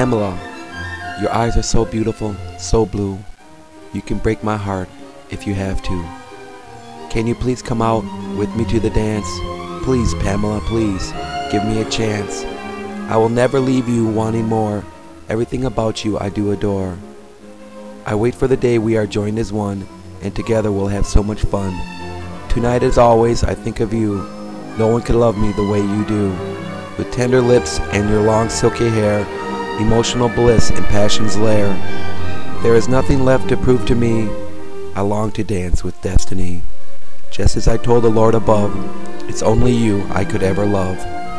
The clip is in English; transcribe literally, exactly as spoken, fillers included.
Pamela, your eyes are so beautiful, so blue. You can break my heart if you have to. Can you please come out with me to the dance? Please, Pamela, please, give me a chance. I will never leave you wanting more. Everything about you I do adore. I wait for the day we are joined as one, and together we'll have so much fun. Tonight as always I think of you. No one can love me the way you do. With tender lips and your long silky hair, emotional bliss in passion's lair. There is nothing left to prove to me. I long to dance with destiny. Just as I told the Lord above, it's only you I could ever love.